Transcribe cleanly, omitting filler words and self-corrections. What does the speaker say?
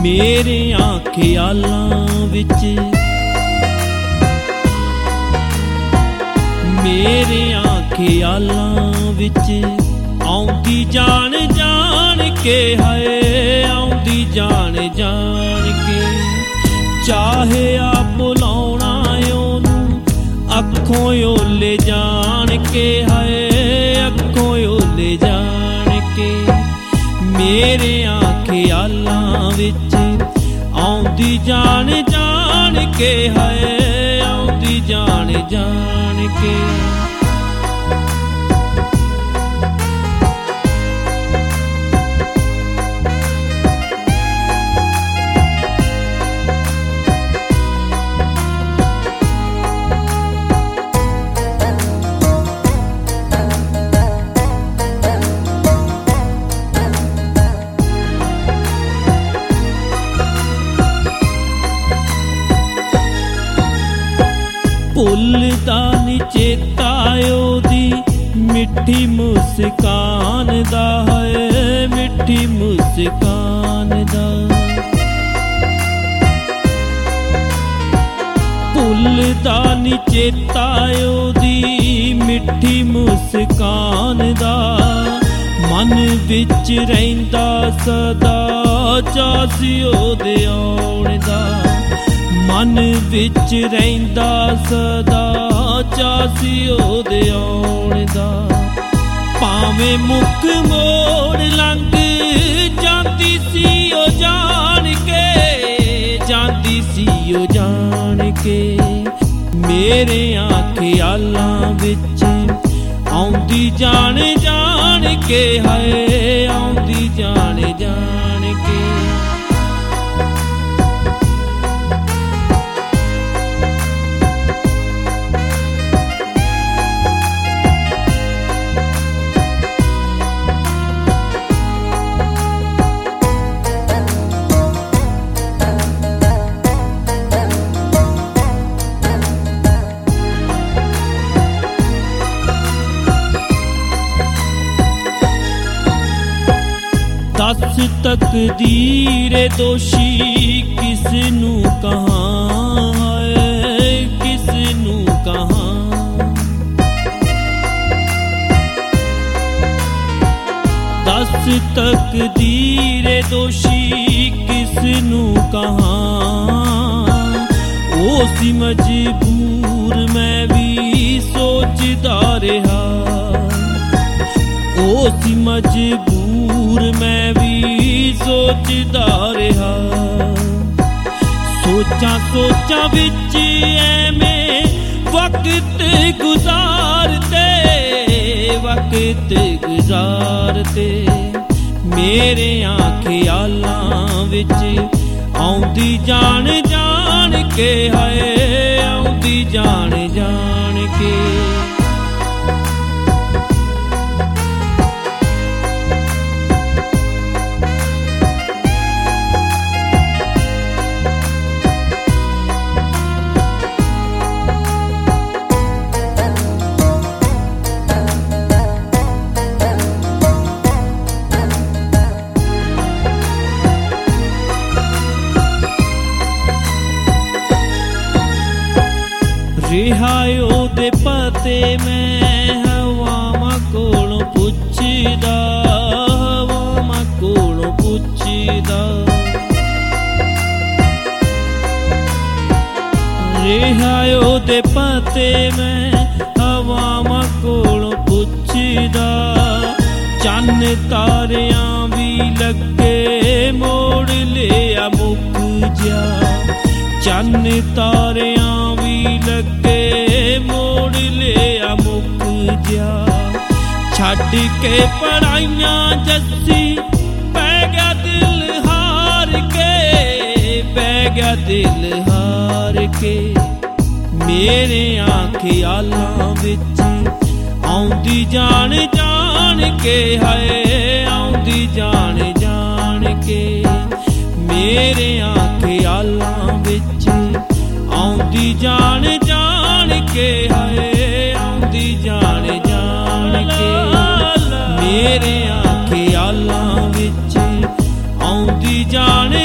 ਮੇਰਿਆਂ ਖਿਆਲਾਂ ਵਿੱਚ, ਮੇਰਿਆਂ ਖਿਆਲਾਂ ਵਿੱਚ ਆਉਂਦੀ ਜਾਣ ਜਾਣ ਕੇ, ਹਾਏ ਆਉਂਦੀ ਜਾਣ ਜਾਣ ਕੇ। ਚਾਹੇ ਆ ਬੁਲਾਉਣਾ ਉਹਨੂੰ ਅੱਖੋਂ ਓਲੇ ਜਾਣ ਕੇ, ਹਾਏ ਅੱਖੋਂ ਓਲੇ ਜਾਣ ਕੇ। ਮੇਰਿਆਂ ਖਿਆਲਾਂ ਵਿੱਚ ਆਉਂਦੀ ਜਾਣ ਜਾਣ ਕੇ, ਹਾਏ ਆਉਂਦੀ ਜਾਣ ਜਾਣ ਕੇ। ਭੁੱਲਦਾ ਨੀ ਚੇਤਾ ਉਹਦੀ ਮਿੱਠੀ ਮੁਸਕਾਨ ਦਾ, ਹੈ ਮਿੱਠੀ ਮੁਸਕਾਨ ਦਾ। ਭੁੱਲਦਾ ਨੀ ਚੇਤਾ ਉਹਦੀ ਮਿੱਠੀ ਮੁਸਕਾਨ ਦਾ। ਮਨ ਵਿੱਚ ਰਹਿੰਦਾ ਸਦਾ ਚਾਅ ਸੀ ਉਹਦੇ ਆਉਣ ਦਾ, ਮਨ ਵਿੱਚ ਰਹਿੰਦਾ ਸਦਾ ਚਾਅ ਸੀ ਉਹਦੇ ਆਉਣ ਦਾ। ਭਾਵੇਂ ਮੁੱਖ ਮੋੜ ਲੰਘ ਜਾਂਦੀ ਸੀ ਉਹ ਜਾਣ ਕੇ, ਜਾਂਦੀ ਸੀ ਉਹ ਜਾਣ ਕੇ। ਮੇਰਿਆਂ ਖਿਆਲਾਂ ਵਿੱਚ ਆਉਂਦੀ ਜਾਣ ਜਾਣ ਕੇ, ਹਾਏ ਆਉਂਦੀ ਜਾਣ ਜਾਣ ਕੇ। ਦੱਸ ਤਕਦੀਰ ਦੋਸ਼ੀ ਕਿਸ ਨੂੰ ਕਹਾਂ, ਹੈ ਕਿਸ ਨੂੰ ਕਹਾਂ। ਦੱਸ ਤਕਦੀਰ ਦੋਸ਼ੀ ਕਿਸ ਨੂੰ ਕਹਾਂ। ਉਹ ਸੀ ਮਜਬੂਰ ਮੈਂ ਵੀ ਸੋਚਦਾ ਰਿਹਾ, ਉਹ ਸੀ ਮਜਬੂਰ ਮੈਂ ਵੀ ਸੋਚਦਾ ਰਿਹਾ। ਸੋਚਾਂ ਸੋਚਾਂ ਵਿੱਚ ਐਵੇਂ ਵਕਤ ਗੁਜ਼ਾਰਤੇ, ਵਕਤ ਗੁਜ਼ਾਰਤੇ। ਮੇਰਿਆਂ ਖਿਆਲਾਂ ਵਿੱਚ ਆਉਂਦੀ ਜਾਣ ਜਾਣ ਕੇ, ਹਾਏ ਆਉਂਦੀ ਜਾਣ ਜਾਣ ਕੇ। ਰਿਹਾ ਉਹਦੇ ਪਤੇ ਮੈਂ ਹਵਾਵਾਂ ਕੋਲੋਂ ਪੁੱਛਦਾ, ਹਵਾਵਾਂ ਕੋਲੋਂ ਪੁੱਛਦਾ। ਰਿਹਾ ਉਹਦੇ ਪਤੇ ਮੈਂ ਹਵਾਵਾਂ ਕੋਲੋਂ ਪੁੱਛਦਾ। ਚੰਨ ਤਾਰਿਆਂ ਵੀ ਲੱਗੇ ਮੋੜ ਲਿਆ ਮੁੱਕ ਜਾ, ਚੰਨ ਤਾਰਿਆਂ ਵੀ ਲੱਗੇ ਮੋੜ ਲਿਆ ਮੁੱਕ ਜਾ। ਛੱਡ ਕੇ ਪੜਾਈਆਂ ਜੱਸੀ ਪੈ ਗਿਆ ਦਿਲ ਹਾਰ ਕੇ, ਪੈ ਗਿਆ ਦਿਲ ਹਾਰ ਕੇ। ਮੇਰਿਆਂ ਖਿਆਲਾਂ ਵਿੱਚ ਆਉਂਦੀ ਜਾਣ ਜਾਣ ਕੇ, ਹਾਏ ਆਉਂਦੀ ਜਾਣ ਜਾਣ ਕੇ। ਮੇਰਿਆਂ ਖਿਆਲਾਂ ਵਿੱਚ ਆਉਂਦੀ ਜਾਣ ਜਾਣ ਕੇ, ਹਾਏ ਆਉਂਦੀ ਜਾਣ ਜਾਣ ਕੇ। ਮੇਰਿਆਂ ਖਿਆਲਾਂ ਵਿੱਚ ਆਉਂਦੀ ਜਾਣ